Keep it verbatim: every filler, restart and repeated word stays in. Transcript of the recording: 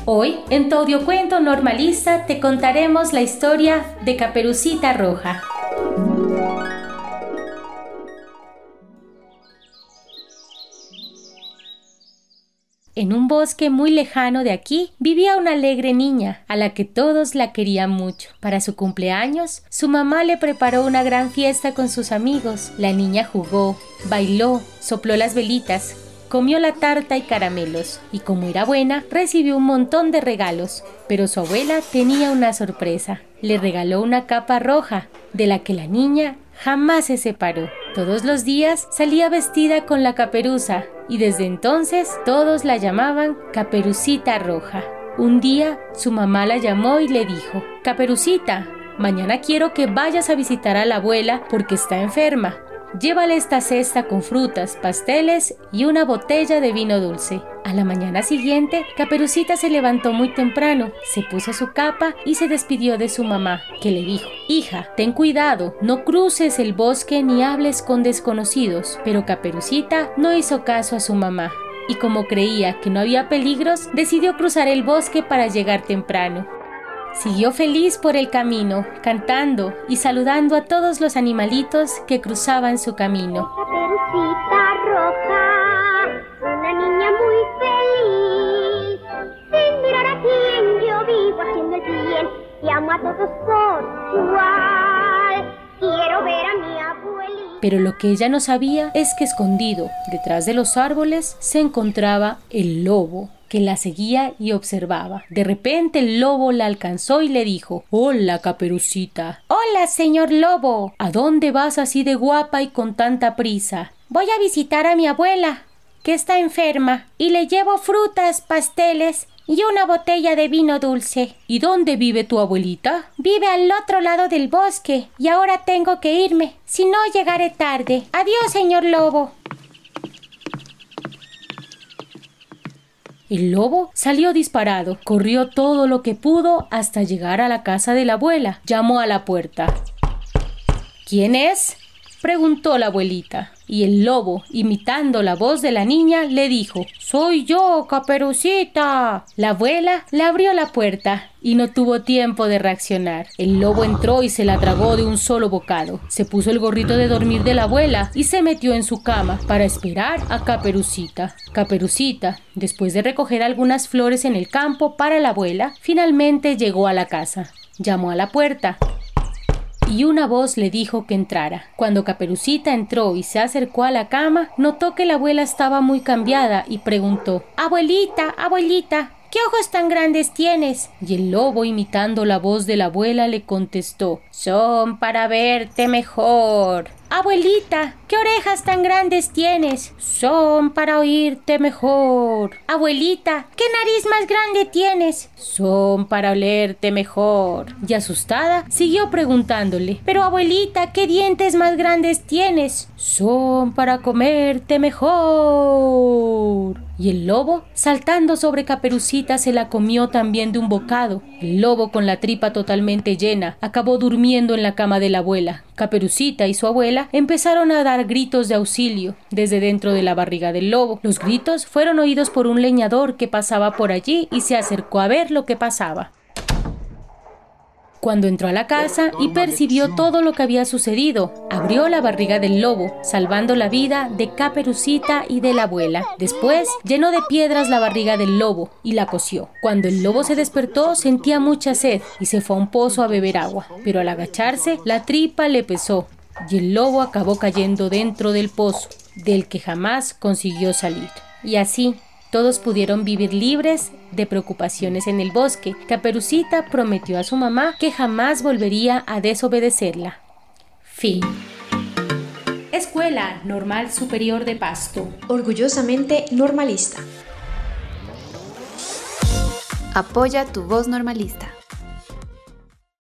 Hoy, en tu audiocuento normalista, te contaremos la historia de Caperucita Roja. En un bosque muy lejano de aquí vivía una alegre niña, a la que todos la querían mucho. Para su cumpleaños, su mamá le preparó una gran fiesta con sus amigos. La niña jugó, bailó, sopló las velitas, comió la tarta y caramelos, y como era buena, recibió un montón de regalos. Pero su abuela tenía una sorpresa. Le regaló una capa roja, de la que la niña jamás se separó. Todos los días salía vestida con la caperuza, y desde entonces todos la llamaban Caperucita Roja. Un día, su mamá la llamó y le dijo: «Caperucita, mañana quiero que vayas a visitar a la abuela porque está enferma. Llévale esta cesta con frutas, pasteles y una botella de vino dulce». A la mañana siguiente, Caperucita se levantó muy temprano, se puso su capa y se despidió de su mamá, que le dijo: «Hija, ten cuidado, no cruces el bosque ni hables con desconocidos». Pero Caperucita no hizo caso a su mamá, y como creía que no había peligros, decidió cruzar el bosque para llegar temprano. Siguió feliz por el camino, cantando y saludando a todos los animalitos que cruzaban su camino. Caperucita Roja, una niña muy feliz, sin mirar a quién yo vivo haciendo el bien y amo a todos por igual. Quiero ver a mi abuelita. Pero lo que ella no sabía es que escondido detrás de los árboles se encontraba el lobo, que la seguía y observaba. De repente el lobo la alcanzó y le dijo: «Hola, Caperucita». «Hola, señor lobo». «¿A dónde vas así de guapa y con tanta prisa?» «Voy a visitar a mi abuela, que está enferma, y le llevo frutas, pasteles y una botella de vino dulce». «¿Y dónde vive tu abuelita?» «Vive al otro lado del bosque, y ahora tengo que irme, si no llegaré tarde. Adiós, señor lobo». El lobo salió disparado, corrió todo lo que pudo hasta llegar a la casa de la abuela. Llamó a la puerta. «¿Quién es?», preguntó la abuelita. Y el lobo, imitando la voz de la niña, le dijo: «Soy yo, Caperucita». La abuela le abrió la puerta y no tuvo tiempo de reaccionar. El lobo entró y se la tragó de un solo bocado. Se puso el gorrito de dormir de la abuela y se metió en su cama para esperar a Caperucita. Caperucita, después de recoger algunas flores en el campo para la abuela, finalmente llegó a la casa. Llamó a la puerta y una voz le dijo que entrara. Cuando Caperucita entró y se acercó a la cama, notó que la abuela estaba muy cambiada y preguntó: «Abuelita, abuelita, ¿qué ojos tan grandes tienes?». Y el lobo, imitando la voz de la abuela, le contestó: «Son para verte mejor». «Abuelita, ¿qué orejas tan grandes tienes?». «Son para oírte mejor». «Abuelita, ¿qué nariz más grande tienes?». «Son para olerte mejor». Y asustada, siguió preguntándole: «Pero abuelita, ¿qué dientes más grandes tienes?». «Son para comerte mejor». Y el lobo, saltando sobre Caperucita, se la comió también de un bocado. El lobo, con la tripa totalmente llena, acabó durmiendo en la cama de la abuela. Caperucita y su abuela empezaron a dar gritos de auxilio desde dentro de la barriga del lobo. Los gritos fueron oídos por un leñador que pasaba por allí y se acercó a ver lo que pasaba. Cuando entró a la casa y percibió todo lo que había sucedido, abrió la barriga del lobo, salvando la vida de Caperucita y de la abuela. Después, llenó de piedras la barriga del lobo y la coció. Cuando el lobo se despertó, sentía mucha sed y se fue a un pozo a beber agua. Pero al agacharse, la tripa le pesó y el lobo acabó cayendo dentro del pozo, del que jamás consiguió salir. Y así, todos pudieron vivir libres de preocupaciones en el bosque. Caperucita prometió a su mamá que jamás volvería a desobedecerla. Fin. Escuela Normal Superior de Pasto. Orgullosamente normalista. Apoya tu voz normalista.